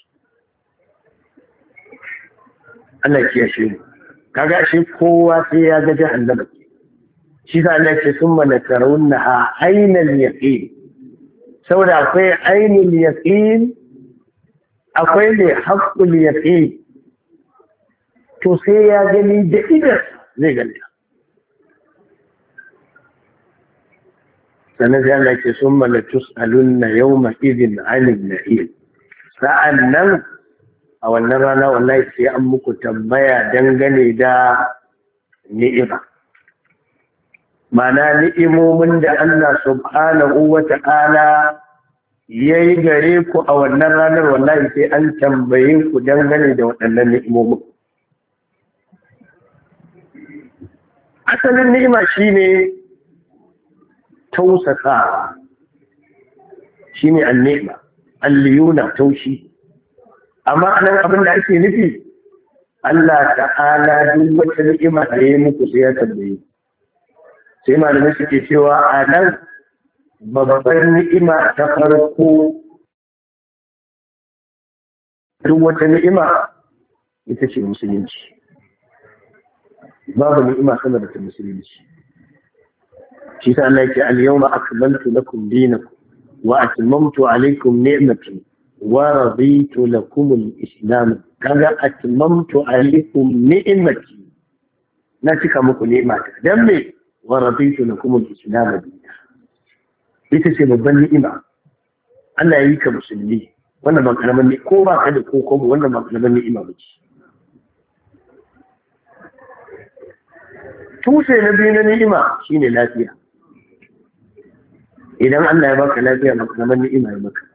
Allah ya shi kaga shi kowa sai ya ga jahannama shi sa Allah ya summa latarawunha aynal yaqin saboda akwai ainul yaqin akwai ne haqqul yaqin to sai ya gani da idan zai ganta sannan sai Allah ce sun mala tus'alunna yawma idin 'anil na'im sa'annan a wannan rana wallahi sai an muku tambaya dangane da ni'ima mana ni'imomin da Allah subhanahu wa ta'ala yayi gare ku a wannan ranar wallahi sai an tambaye ku dangane da waɗannan ni'imomin asalin ni'ima shine tausasawa shine annima alliyuna taushi amma anan abin da ake nufi Allah ta'ala duk wata ni'ima da ya muku sai ya tambaye sai malamai suke cewa anan babbar ni'ima ta farko duk wata ni'ima ita ce musulunci babu ni'ima sama da ta musulunci shi ta Allah ce al-yawma akmaltu lakum dinakum wa atmamtu alaykum ni'mati wa raditu lakum al-islam kaga atmamtu alaykum ni'mati na cika muku ni'mata dan me wa raditu lakum al-islam ita ce babban ni'ima Allah ya yi ka musulmi wannan ba karaman ne ko ba ka da ko wannan ba karaman ni'ima ba ce tushe na biyu na ni'ima shine lafiya idan Allah ya baka lafiya ba karaman ni'ima ya maka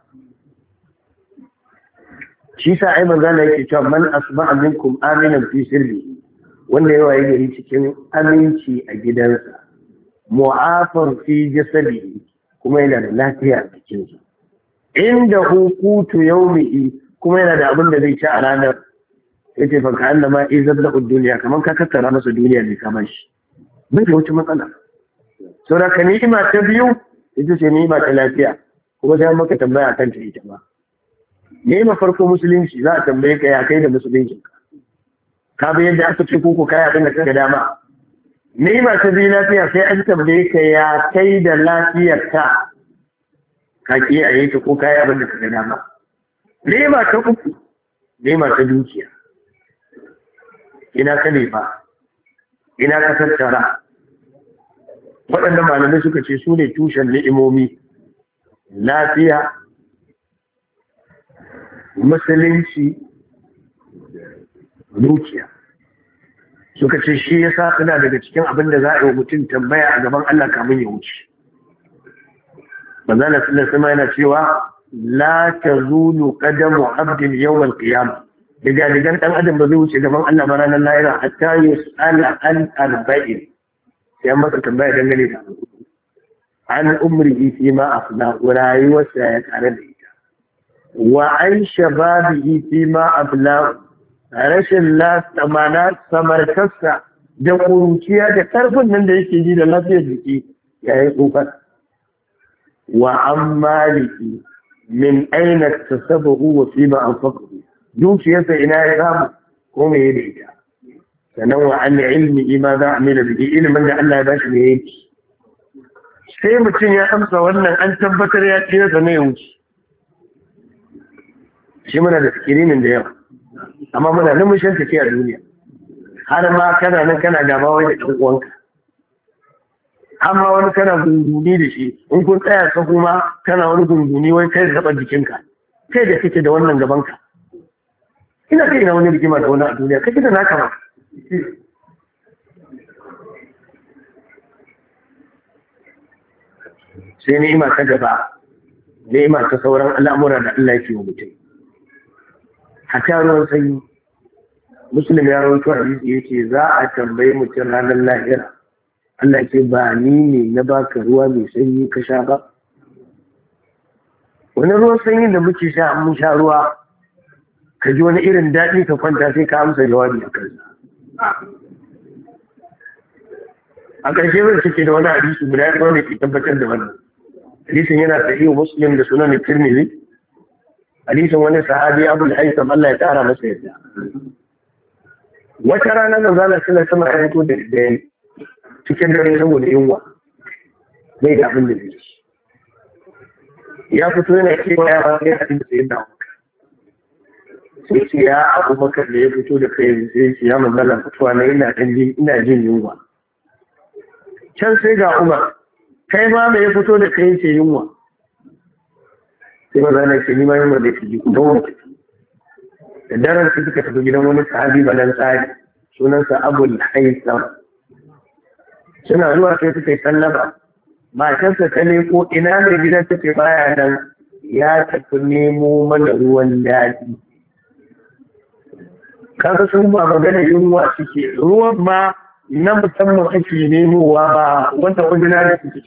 shi sa ai manzo Allah yake cewa man asba'a minkum aminan fi sirri wanda yawa yake gari cikin aminci a gidansa mu'afar fi jasadihi kuma yana da lafiya a cikinsa inda hukutu yaumi'i kuma yana da abin da zai ci a ranar ya ce fanka an da ma izar da duniya kamar ka tattara masa duniya ne kamar shi bai da wata matsala saboda ka ni'ima ta biyu ita ce ni'ima ta lafiya kuma sai maka tambaya kan ta ita ba ni'ima farko musulunci za a tambaye ka ya kai da musulunci ka bi yadda aka ce koko kai abin da kaga dama ni'ima ta biyu lafiya sai an tambaye ka ya kai da lafiyar ka ka ki a yi ta ko kai abin da kaga dama ni'ima ta uku ni'ima ta dukiya ina ka ne ba ina ka tattara waɗanda malamai suka ce su ne tushen ni'imomi lafiya musulunci dukiya suka ce shi ya sa suna daga cikin abin da za a yi wa mutum tambaya a gaban Allah kamun ya wuce manzala sallallahu alaihi yana cewa la tazulu qadamu abdin yawm al-qiyamah daga digan dan adam ba zai wuce gaban Allah ba ranar lahira hatta yus'ala an arba'in sai maka tambaya dangane da an umrihi fi ma afna rayuwarsa ya kare da ita wa an shababihi fi ma abla rashin lamana samarkarsa da kuruciya da karfin nan da yake ji da lafiyar jiki ya yi tsokar wa an maliki min aina tasabahu wa fi ma anfaqahu dukiyarsa ina ya samu ko me da ita sannan wa an ilmi ma za a mila bihi ilimin da Allah ya bashi ne yake sai mutum ya amsa wannan an tabbatar ya tsira da ne wuce shi muna da sikirinin da yawa amma muna nan mun shan tafi a duniya har ma kana nan kana gaba wai da ɗan uwanka amma wani kana gunguni da shi in kun tsaya ka kuma kana wani gunguni wai kai da taɓa jikinka kai da kake da wannan gabanka ina kai na wani rigima da wani a duniya kake da naka ba sai ni'ima ta gaba ni'ima ta sauran al'amura da Allah yake wa mutum haka ruwan sanyi muslim ya rawaito hadisi yace za a tambayi mutum ranar lahira Allah ce ba ni ne na baka ruwa mai sanyi ka sha ba wani ruwan sanyi da muke sha mun sha ruwa ka ji wani irin daɗi ka kwanta sai ka amsa jawabi a kansa a ƙarshe zai cike da wani hadisi guda ya ne ke tabbatar da wannan hadisin yana sahihu muslim da sunan tirmidhi hadisin wani sahabi abul haytham Allah ya tsara masa yadda wata rana da zalla suna sama ayyuko da cikin dare saboda yunwa bai da abin da zai ya fito yana cewa ya ba sai hadin da sai da sai ce ya Abu Bakar da ya fito da kai sai ce ya manzala fitowa na ina jin yunwa can sai ga Umar kai ma me ya fito da kai ce yunwa sai manzala ce ni ma yunwa da ke ji don da daren su suka tafi gidan wani sahabi balan tsari sunansa Abul Haytham suna zuwa sai suka yi sallama matarsa ta leko ina mai gidan take baya nan ya tafi nemo mana ruwan daɗi kaga sun ba magana yunwa suke ruwan ma na musamman ake nemowa ba wanda wani na da suke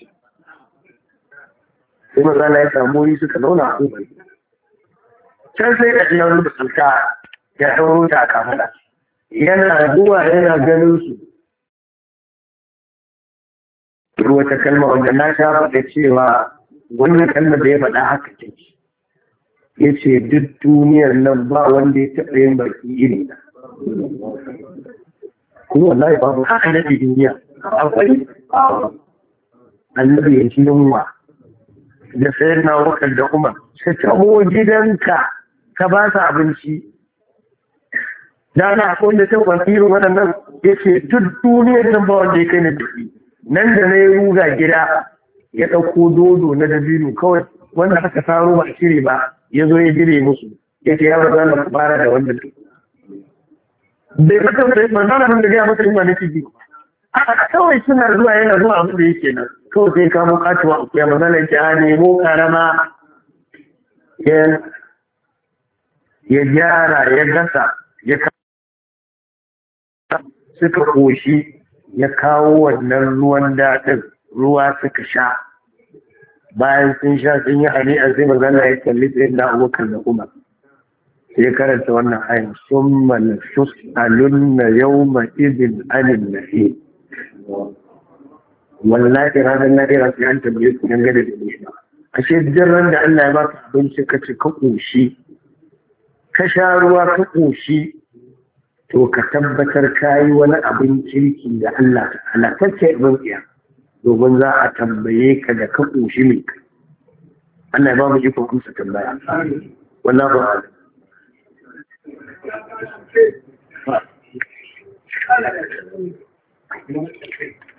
sai mazana ya samu wuri suka zauna a kuma can sai da jiyan da sulka ya ɗauro ta a kamala yana zuwa yana ganin su wata kalma wanda na sha faɗa cewa wannan kalmar da ya faɗa haka ce ya ce duk duniyar nan ba wanda ya taɓa yin baki iri na kuma wallahi babu haka na duniya akwai annabi ya ci yunwa da sayar na wakar da umar ka tabo gidanka ka ba su abinci da ana akwai wanda ta wani irin waɗannan ya ce duk duniyar nan ba wanda ya kai na duki nan da na yi ruga gida ya ɗauko dodo na dabino kawai wanda aka saro ba a cire ba ya zo ya jire musu ya ce ya wata na fara da wanda su bai ka kawai da manzana nan da gaya masa ima na ciki a kawai suna zuwa yana zuwa abu da yake nan kawai sai kamo katuwa a kuya manzana ya ce a nemo karama ya gyara ya gasa ya suka koshi ya kawo wannan ruwan daɗin ruwa suka sha bayan sun sha sun yi hani'a sai magana ya kalli tsayin da abokan da umar sai karanta wannan ayin sun malafus alunna yau ma izin anin nahi wallahi ranar lahira sai an tambaye su dangane da nishma ashe jirran da Allah ya ba ka abinci ka ci ka ƙoshi ka sha ruwa ka ƙoshi to ka tabbatar ka yi wani abin kirki da Allah ta halattacce abin tsiya domin za a tambaye ka da ka ƙoshi mai kai Allah ya ba mu iko kusa tambaya wannan ba